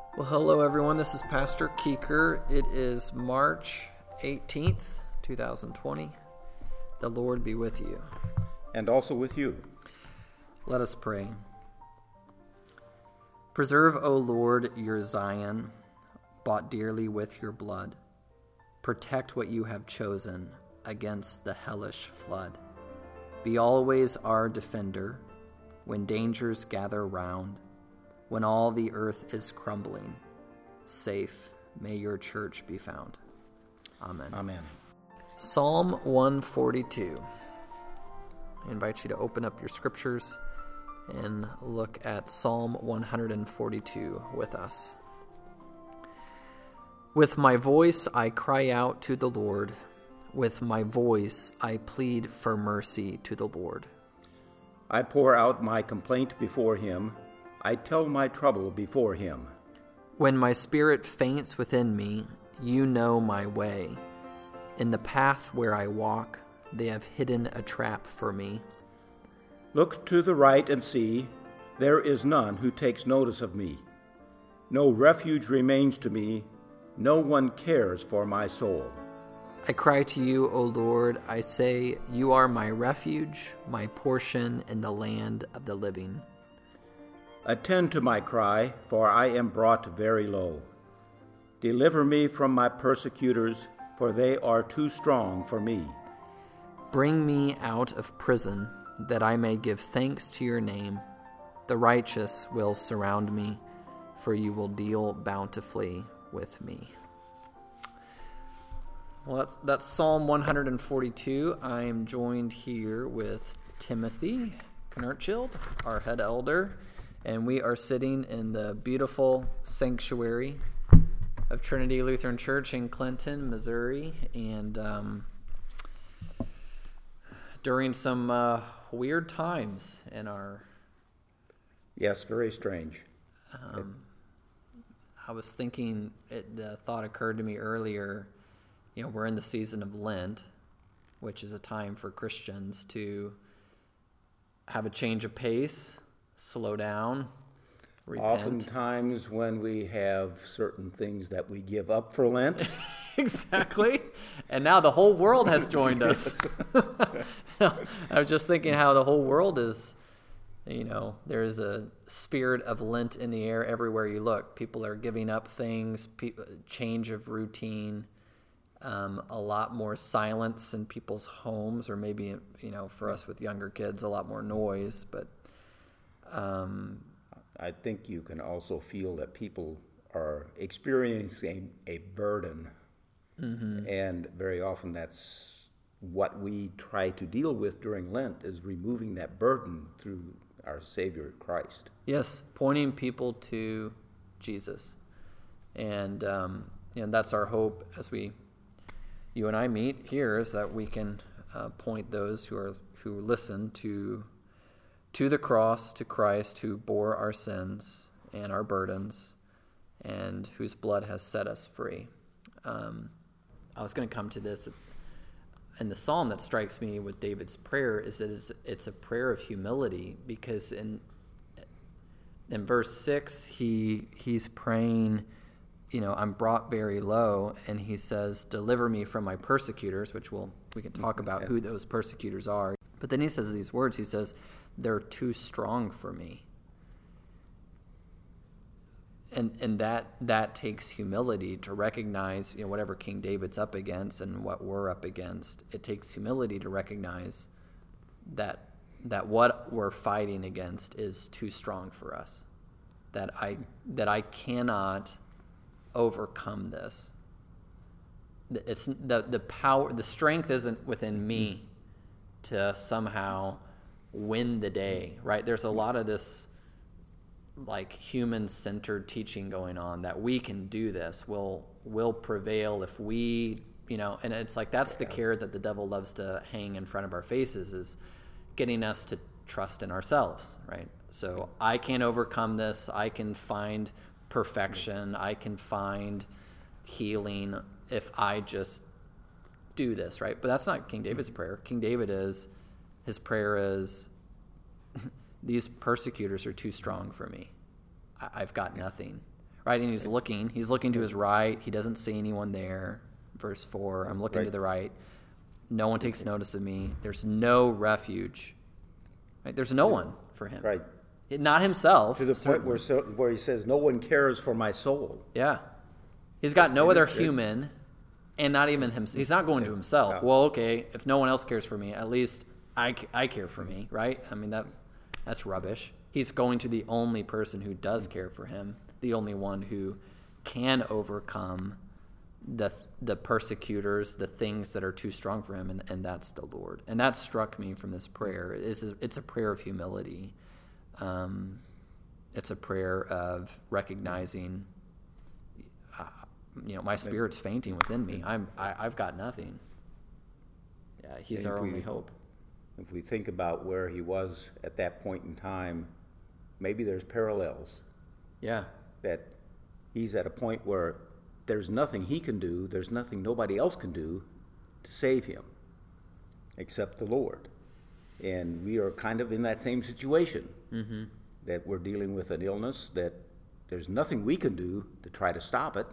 Well, hello everyone. This is Pastor Keeker. It is March 18th, 2020. The Lord be with you. And also with you. Let us pray. Preserve, O Lord, your Zion, bought dearly with your blood. Protect what you have chosen against the hellish flood. Be always our defender when dangers gather round. When all the earth is crumbling, safe may your church be found. Amen. Amen. Psalm 142. I invite you to open up your scriptures and look at Psalm 142 with us. With my voice I cry out to the Lord. With my voice I plead for mercy to the Lord. I pour out my complaint before him. I tell my trouble before him. When my spirit faints within me, you know my way. In the path where I walk, they have hidden a trap for me. Look to the right and see, there is none who takes notice of me. No refuge remains to me, no one cares for my soul. I cry to you, O Lord, I say, you are my refuge, my portion in the land of the living. Attend to my cry, for I am brought very low. Deliver me from my persecutors, for they are too strong for me. Bring me out of prison, that I may give thanks to your name. The righteous will surround me, for you will deal bountifully with me. Well, that's Psalm 142. I am joined here with Timothy Knertschild, our head elder, and we are sitting in the beautiful sanctuary of Trinity Lutheran Church in Clinton, Missouri, and during some weird times in our... Yes, very strange. I was thinking, the thought occurred to me earlier, we're in the season of Lent, which is a time for Christians to have a change of pace, slow down, repent. Oftentimes when we have certain things that we give up for Lent. Exactly. And now the whole world has joined us. I was just thinking how the whole world is, there's a spirit of Lent in the air everywhere you look. People are giving up things, change of routine, a lot more silence in people's homes, or maybe, for us with younger kids, a lot more noise, but I think you can also feel that people are experiencing a burden, and very often that's what we try to deal with during Lent, is removing that burden through our Savior Christ. Yes, pointing people to Jesus, and that's our hope as you and I meet here, is that we can point those who listen to the cross, to Christ, who bore our sins and our burdens, and whose blood has set us free. I was going to come to this, and the psalm that strikes me with David's prayer is that it's a prayer of humility, because in verse 6, he's praying, I'm brought very low, and he says, deliver me from my persecutors, which we can talk about who those persecutors are. But then he says these words, he says, they're too strong for me. And that takes humility to recognize, whatever King David's up against and what we're up against. It takes humility to recognize that what we're fighting against is too strong for us. That I cannot overcome this. It's the power, the strength isn't within me to somehow win the day, right? There's a lot of this like human-centered teaching going on that we can do this, we'll prevail if we, and it's like that's the carrot that the devil loves to hang in front of our faces, is getting us to trust in ourselves, right? So I can overcome this, I can find perfection, I can find healing if I just do this, right? But that's not King David's prayer. His prayer is, these persecutors are too strong for me. I've got nothing, right? And he's looking to his right. He doesn't see anyone there. Verse 4, I'm looking to the right. No one takes notice of me. There's no refuge. Right? There's no one for him. Right. Not himself. To the point where he says, no one cares for my soul. Yeah. He's got no other human, and not even him. He's not going to himself. Yeah. Well, okay, if no one else cares for me, at least I care for me, right? I mean, that's rubbish. He's going to the only person who does care for him, the only one who can overcome the persecutors, the things that are too strong for him, and that's the Lord. And that struck me from this prayer. It's a prayer of humility. It's a prayer of recognizing, my spirit's fainting within me. I've got nothing. Yeah, he's our only hope. If we think about where he was at that point in time, maybe there's parallels. Yeah. That he's at a point where there's nothing he can do, there's nothing nobody else can do to save him except the Lord. And we are kind of in that same situation, that we're dealing with an illness that there's nothing we can do to try to stop it.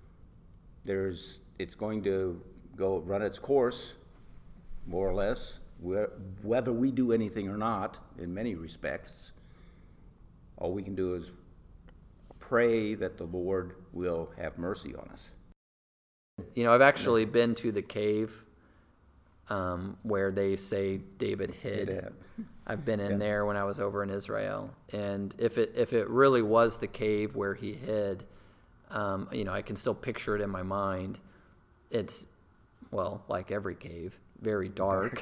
It's going to go run its course, more or less, whether we do anything or not, in many respects. All we can do is pray that the Lord will have mercy on us. I've actually been to the cave where they say David hid. I've been in there when I was over in Israel, and if it really was the cave where he hid, I can still picture it in my mind. It's, well, like every cave, very dark.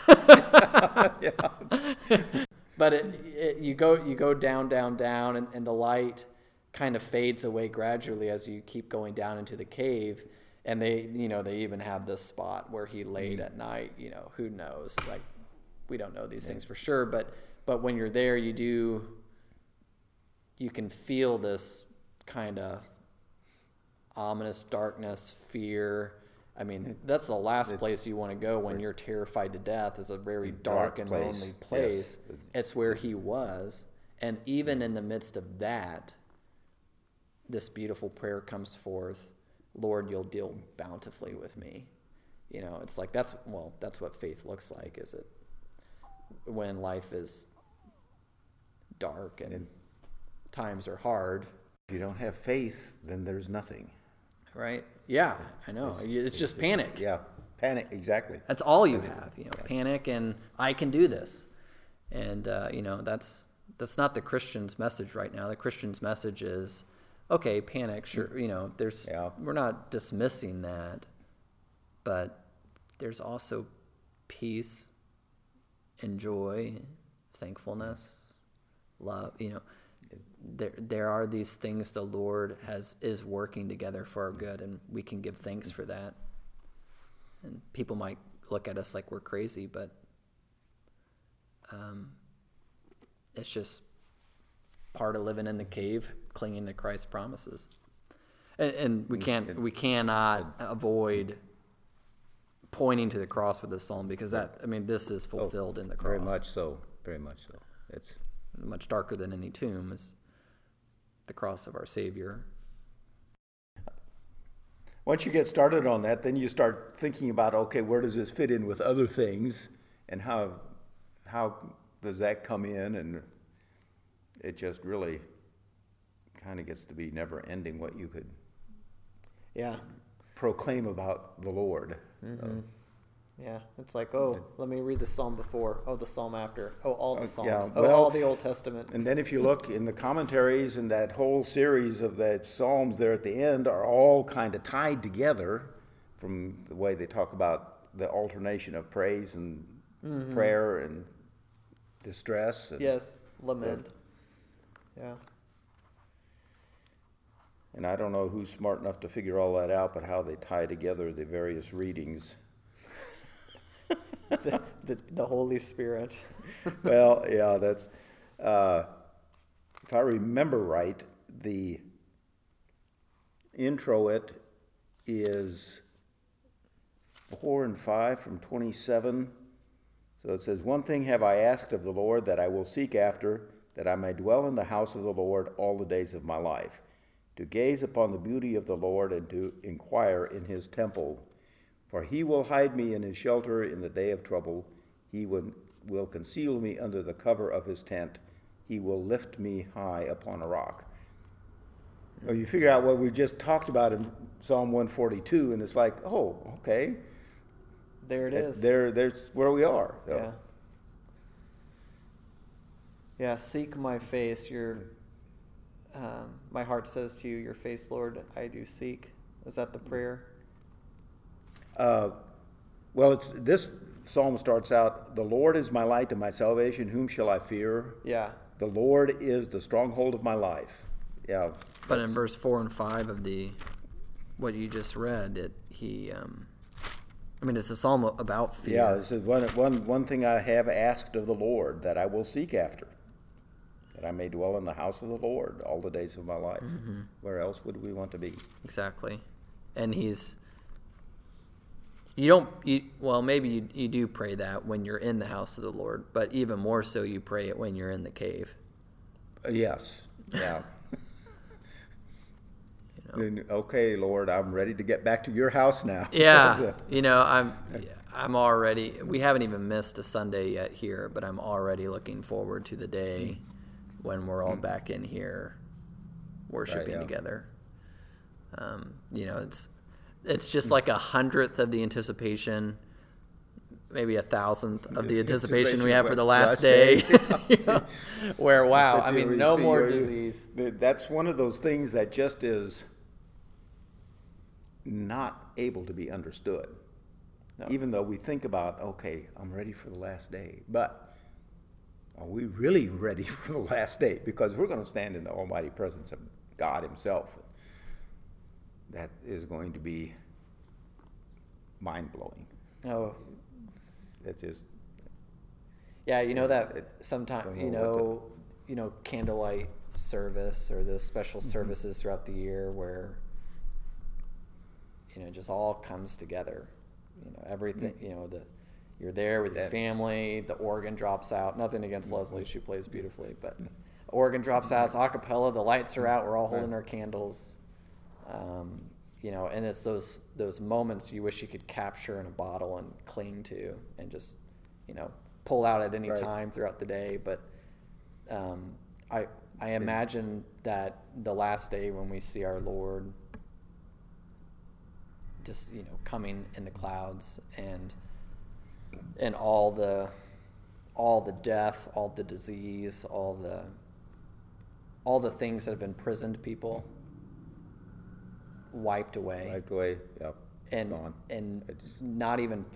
But you go down, and the light kind of fades away gradually as you keep going down into the cave. And they even have this spot where he laid at night. Who knows? Like, we don't know these things for sure, but when you're there, you can feel this kind of ominous darkness, fear. I mean, that's the last place you want to go when you're terrified to death, is a very dark and lonely place. Yes. It's where he was. And even in the midst of that, this beautiful prayer comes forth, Lord, you'll deal bountifully with me. It's like, that's what faith looks like, is it? When life is dark and times are hard. If you don't have faith, then there's nothing. Right? Yeah, I know. It's just panic. Yeah, panic, exactly. That's all you have, panic and I can do this. And, that's not the Christian's message right now. The Christian's message is, okay, panic, sure, we're not dismissing that, but there's also peace and joy, thankfulness, love, There are these things the Lord is working together for our good, and we can give thanks for that. And people might look at us like we're crazy, but it's just part of living in the cave, clinging to Christ's promises. And we cannot avoid pointing to the cross with this psalm, because this is fulfilled in the cross. Very much so. It's much darker than any tomb is the cross of our Savior. Once you get started on that, then you start thinking about, okay, where does this fit in with other things, and how does that come in? And it just really kind of gets to be never ending what you could proclaim about the Lord. Mm-hmm. Yeah, it's like, let me read the psalm before. the psalm after. All the psalms. All the Old Testament. And then if you look in the commentaries, and that whole series of that psalms there at the end are all kind of tied together, from the way they talk about the alternation of praise and prayer and distress. And, lament. Yeah. And I don't know who's smart enough to figure all that out, but how they tie together the various readings. The Holy Spirit. Well, yeah, that's, if I remember right, the intro is 4 and 5 from 27. So it says, "One thing have I asked of the Lord, that I will seek after, that I may dwell in the house of the Lord all the days of my life, to gaze upon the beauty of the Lord and to inquire in his temple. For he will hide me in his shelter in the day of trouble. He will conceal me under the cover of his tent. He will lift me high upon a rock. Well, you figure out what we just talked about in Psalm 142, and it's like, oh, okay. There it is. There's where we are. So. Yeah. Yeah, seek my face. My heart says to you, your face, Lord, I do seek. Is that the prayer? Well, this psalm starts out, the Lord is my light and my salvation. Whom shall I fear? Yeah. The Lord is the stronghold of my life. Yeah. But in verse 4 and 5 of what you just read, it's a psalm about fear. Yeah, this is one thing I have asked of the Lord that I will seek after, that I may dwell in the house of the Lord all the days of my life. Mm-hmm. Where else would we want to be? Exactly. And maybe you do pray that when you're in the house of the Lord, but even more so you pray it when you're in the cave. Yes. Yeah. Okay, Lord, I'm ready to get back to your house now. Yeah, I'm already. We haven't even missed a Sunday yet here, but I'm already looking forward to the day when we're all back in here, worshiping together. It's just like 100th of the anticipation, maybe 1,000th of the anticipation we have for the last day. Where no more disease. That's one of those things that just is not able to be understood. No. Even though we think about, okay, I'm ready for the last day, but are we really ready for the last day? Because we're going to stand in the almighty presence of God himself. That is going to be mind-blowing. Oh. It's just... Yeah, that sometimes, candlelight service or those special services throughout the year where, just all comes together. Everything, you're there with your family, the organ drops out. Nothing against Leslie, she plays beautifully, but organ drops out, it's a cappella, the lights are out, we're all holding our candles. And it's those moments you wish you could capture in a bottle and cling to and just, pull out at any time throughout the day. But I imagine that the last day when we see our Lord just, coming in the clouds and all the death, all the disease, all the things that have imprisoned people wiped away, yep. And gone. And not even.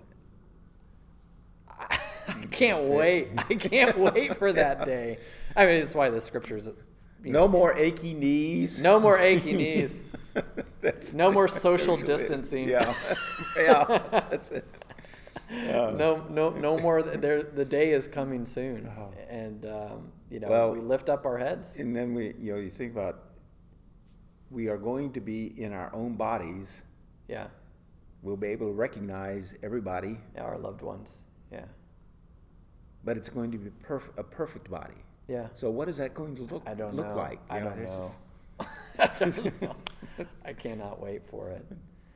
I can't wait. I can't wait for that day. It's why the scriptures. No more achy knees. No more achy knees. No more social distancing. Yeah, that's it. No more. The day is coming soon, and we lift up our heads. And then you think about. We are going to be in our own bodies. Yeah. We'll be able to recognize everybody. Our loved ones. Yeah. But it's going to be a perfect body. Yeah. So what is that going to look like? I don't know. I cannot wait for it.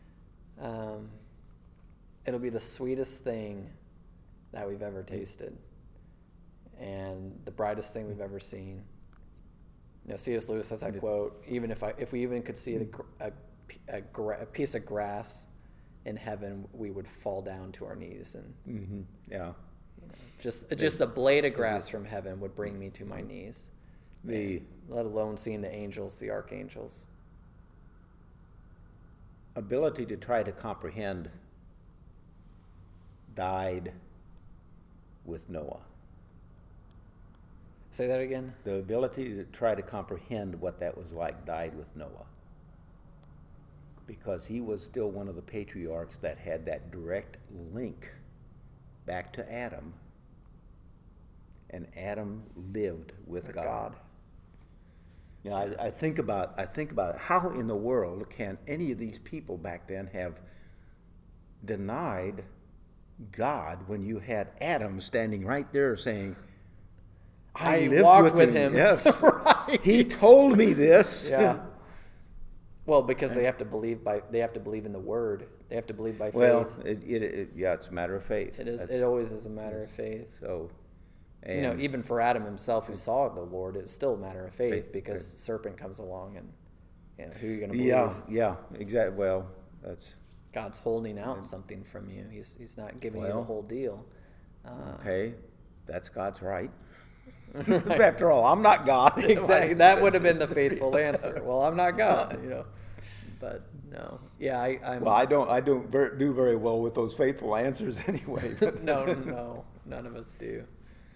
It'll be the sweetest thing that we've ever tasted, and the brightest thing we've ever seen. C.S. Lewis has that quote: "Even if we even could see a piece of grass in heaven, we would fall down to our knees." And just a blade of grass from heaven would bring me to my knees. Let alone seeing the angels, the archangels. Ability to try to comprehend died with Noah. Say that again? The ability to try to comprehend what that was like died with Noah. Because he was still one of the patriarchs that had that direct link back to Adam. And Adam lived with God. I think about how in the world can any of these people back then have denied God when you had Adam standing right there saying, I lived walked with him. Yes. Right. He told me this. Yeah. Well, because they have to believe in the word. They have to believe by faith. Well, it's a matter of faith. It is. It always is a matter of faith. So, even for Adam himself, who saw the Lord, it's still a matter of faith because the serpent comes along and who are you going to believe? Yeah, exactly. Well, that's God's holding out something from you. He's not giving you the whole deal. Okay, that's God's right. After all, I'm not God. Exactly. That would have been the faithful answer. Well, I'm not God, But no. Yeah, I don't do very well with those faithful answers anyway. No, none of us do.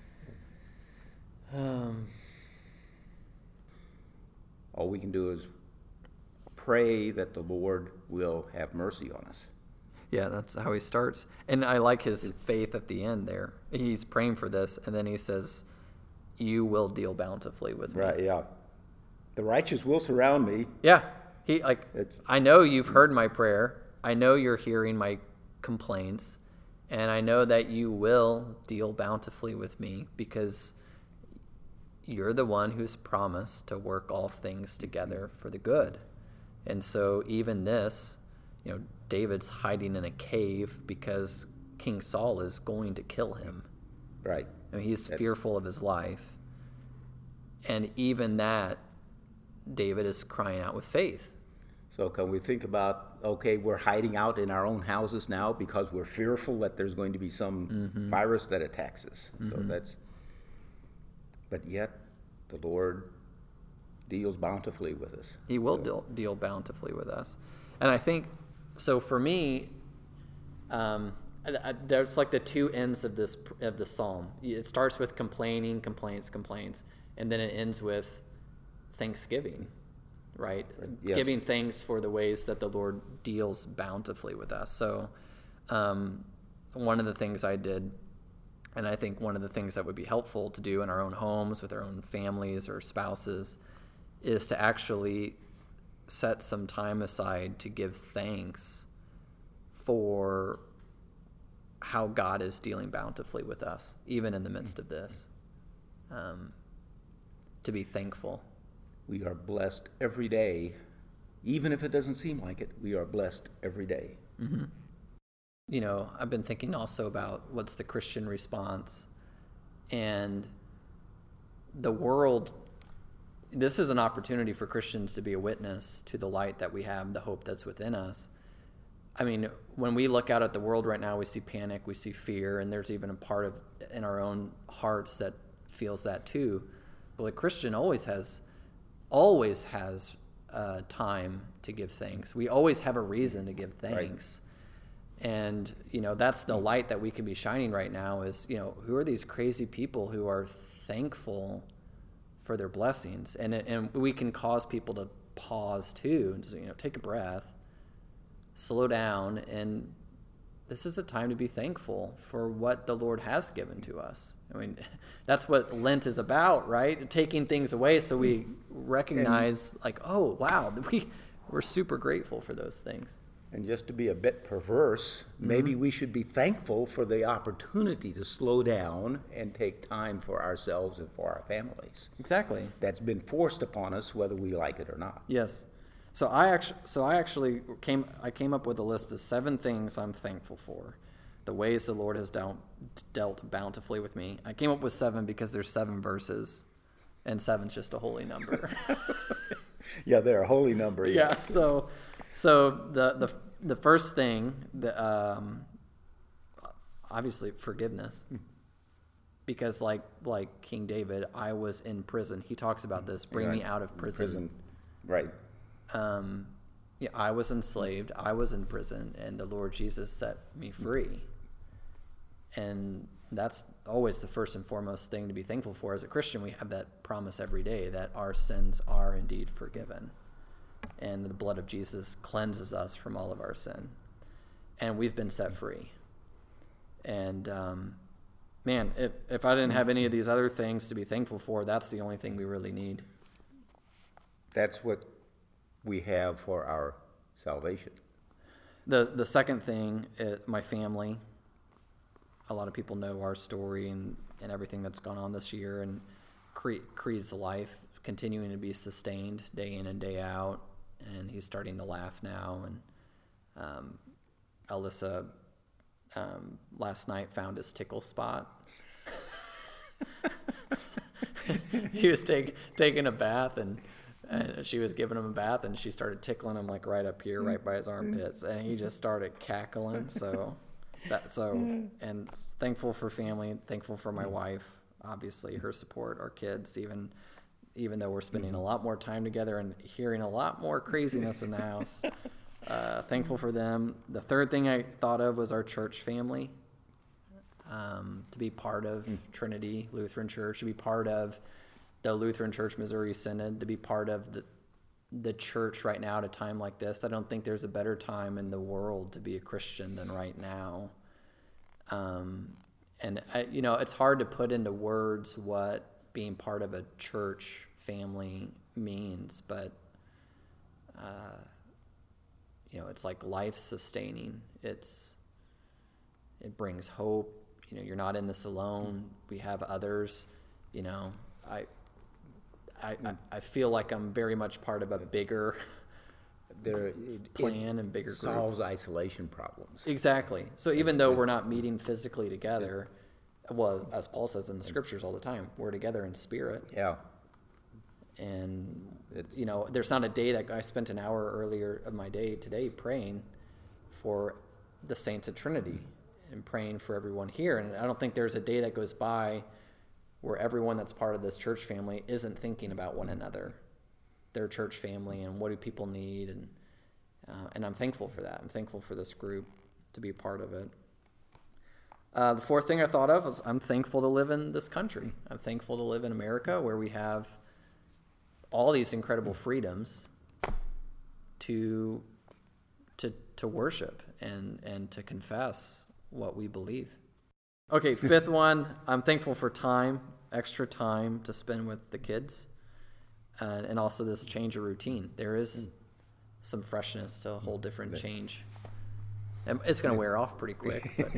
All we can do is pray that the Lord will have mercy on us. Yeah, that's how he starts. And I like his faith at the end there. He's praying for this, and then he says, you will deal bountifully with me. Right, yeah. The righteous will surround me. Yeah. I know you've heard my prayer. I know you're hearing my complaints. And I know that you will deal bountifully with me because you're the one who's promised to work all things together for the good. And so even this, David's hiding in a cave because King Saul is going to kill him. Right. I mean, he's fearful of his life. And even that, David is crying out with faith. So can we think about, okay, we're hiding out in our own houses now because we're fearful that there's going to be some virus that attacks us. Mm-hmm. But yet the Lord deals bountifully with us. He will deal bountifully with us. And I think, so for me, there's like the two ends of the psalm. It starts with complaining, complaints, and then it ends with thanksgiving, right? Yes. Giving thanks for the ways that the Lord deals bountifully with us. So one of the things I did, and I think one of the things that would be helpful to do in our own homes with our own families or spouses, is to actually set some time aside to give thanks for how God is dealing bountifully with us, even in the midst of this. To be thankful. We are blessed every day. Even if it doesn't seem like it, we are blessed every day. Mm-hmm. I've been thinking also about what's the Christian response. And the world, this is an opportunity for Christians to be a witness to the light that we have, the hope that's within us. I mean, when we look out at the world right now, we see panic, we see fear, and there's even a part in our own hearts that feels that too. Well, a Christian always has time to give thanks. We always have a reason to give thanks. Right. And, that's the light that we can be shining right now is, who are these crazy people who are thankful for their blessings? And we can cause people to pause too, and just, take a breath, slow down, and this is a time to be thankful for what the Lord has given to us. I mean, that's what Lent is about, right? Taking things away so we recognize, oh, wow, we're super grateful for those things. And just to be a bit perverse, maybe we should be thankful for the opportunity to slow down and take time for ourselves and for our families. Exactly. That's been forced upon us, whether we like it or not. Yes. So I actually came up with a list of 7 things I'm thankful for, the ways the Lord has dealt bountifully with me. I came up with 7 because there's 7 verses, and 7's just a holy number. Yeah, they're a holy number. Yeah. So the first thing, obviously forgiveness, because like King David, I was in prison. He talks about this. Bring me out of prison. Right. I was enslaved, I was in prison, and the Lord Jesus set me free. And that's always the first and foremost thing to be thankful for. As a Christian, we have that promise every day that our sins are indeed forgiven. And the blood of Jesus cleanses us from all of our sin. And we've been set free. And, man, if I didn't have any of these other things to be thankful for, that's the only thing we really need. That's what we have for our salvation. The second thing is my family. A lot of people know our story and everything that's gone on this year, and Creed's life continuing to be sustained day in and day out. and he's starting to laugh now. And Alyssa last night found his tickle spot. He was taking a bath, and she was giving him a bath, and she started tickling him like right up here, right by his armpits, and he just started cackling. And thankful for family, thankful for my wife, obviously her support, our kids, even though we're spending a lot more time together and hearing a lot more craziness in the house. Thankful for them. The third thing I thought of was our church family. To be part of Trinity Lutheran Church, to be part of the Lutheran Church Missouri Synod, to be part of the church right now at a time like this. I don't think there's a better time in the world to be a Christian than right now. It's hard to put into words what being part of a church family means, but it's like life sustaining. It brings hope. You're not in this alone. We have others. I feel like I'm very much part of a bigger plan and bigger group. Solves isolation problems. Exactly. So even though we're not meeting physically together, well, as Paul says in the scriptures all the time, we're together in spirit. Yeah. And there's not a day that I spent an hour earlier of my day today praying for the saints of Trinity and praying for everyone here. And I don't think there's a day that goes by where everyone that's part of this church family isn't thinking about one another, their church family, and what do people need. And I'm thankful for that. I'm thankful for this group to be a part of it. The fourth thing I thought of was I'm thankful to live in this country. I'm thankful to live in America, where we have all these incredible freedoms to worship and to confess what we believe. Okay, fifth one, I'm thankful for time, extra time to spend with the kids, and also this change of routine. There is some freshness to a whole different change. And it's going to wear off pretty quick. But.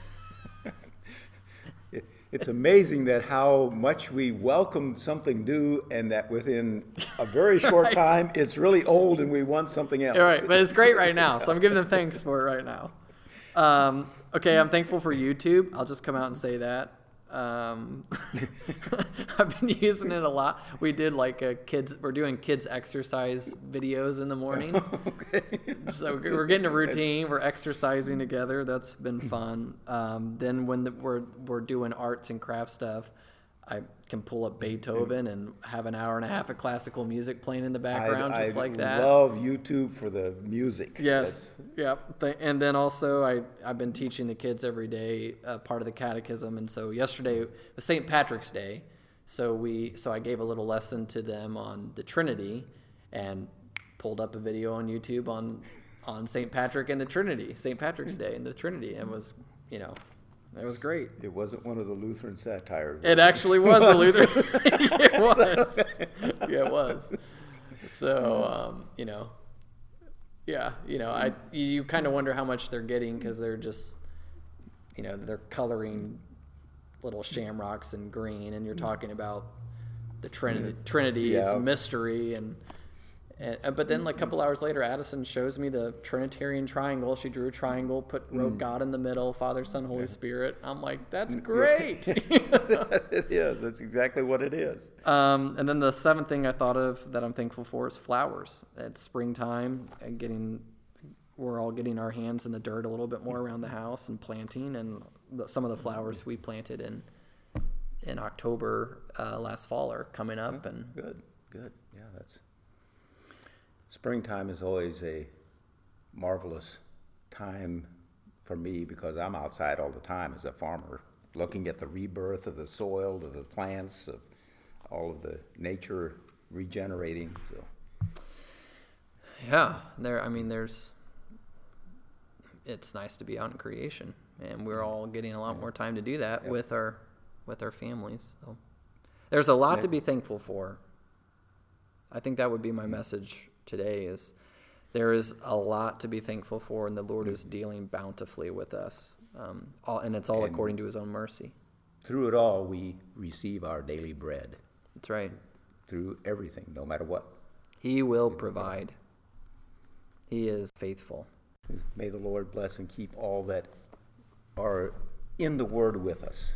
It's amazing that how much we welcome something new, and that within a very short time, it's really old and we want something else. All right, but it's great right now, so I'm giving them thanks for it right now. Okay, I'm thankful for YouTube. I'll just come out and say that. I've been using it a lot. We did we're doing kids exercise videos in the morning. Okay. So we're getting a routine. We're exercising together. That's been fun. Then when we're doing arts and crafts stuff, I can pull up Beethoven and have an hour and a half of classical music playing in the background, just like that. I love YouTube for the music. Yes. Yep. And then also I've been teaching the kids every day part of the catechism. And so yesterday was St. Patrick's Day. So I gave a little lesson to them on the Trinity and pulled up a video on YouTube on St. Patrick and the Trinity, St. Patrick's Day and the Trinity. And was, it was great. It wasn't one of the Lutheran satires. It actually was a Lutheran. It was. Yeah, it was. So, you kind of wonder how much they're getting, because they're just, they're coloring little shamrocks in green, and you're talking about the Trinity, its mystery, but then a couple hours later, Addison shows me the Trinitarian triangle. She drew a triangle, wrote God in the middle, Father, Son, Holy Spirit. I'm like, that's great. It is. That's exactly what it is. And then the seventh thing I thought of that I'm thankful for is flowers. It's springtime, and we're all getting our hands in the dirt a little bit more around the house and planting. And some of the flowers we planted in October last fall are coming up. And Good. Yeah, springtime is always a marvelous time for me, because I'm outside all the time as a farmer, looking at the rebirth of the soil, of the plants, of all of the nature regenerating. So. Yeah, it's nice to be out in creation, and we're all getting a lot more time to do that with our families. So there's a lot to be thankful for. I think that would be my message today, is there is a lot to be thankful for, and the Lord is dealing bountifully with us, and it's all according to his own mercy. Through it all, we receive our daily bread. That's right. Through everything, no matter what. He will provide. He is faithful. May the Lord bless and keep all that are in the Word with us.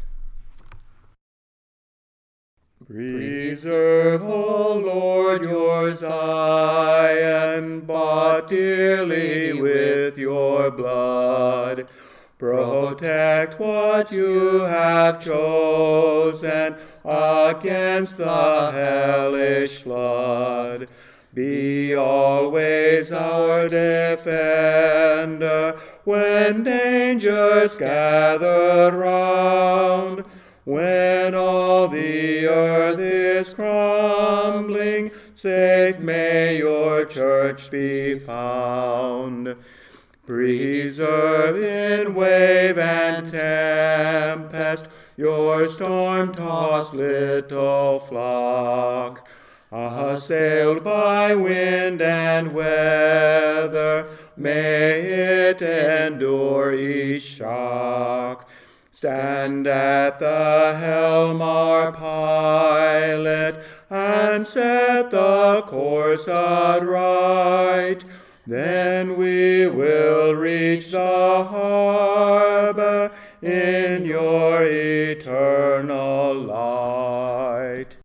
Preserve, O Lord, your Zion, bought dearly with your blood. Protect what you have chosen against the hellish flood. Be always our defender when dangers gather round. When all the earth is crumbling, safe may your church be found. Preserve in wave and tempest your storm-tossed little flock. Assailed by wind and weather, may it endure each shock. Stand at the helm, our pilot, and set the course aright. Then we will reach the harbor in your eternal light.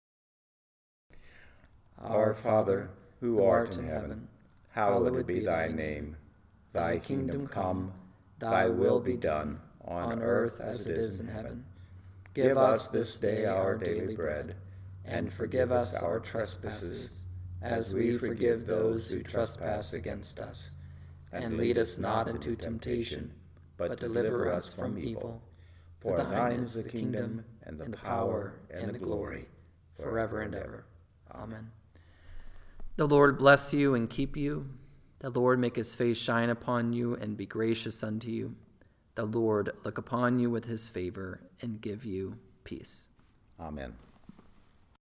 Our Father, who art in heaven, hallowed be thy name. Thy kingdom come, thy will be done, on earth as it is in heaven. Give us this day our daily bread, and forgive us our trespasses, as we forgive those who trespass against us. And lead us not into temptation, but deliver us from evil. For thine is the kingdom, and the power, and the glory, forever and ever. Amen. The Lord bless you and keep you. The Lord make his face shine upon you and be gracious unto you. The Lord look upon you with his favor and give you peace. Amen.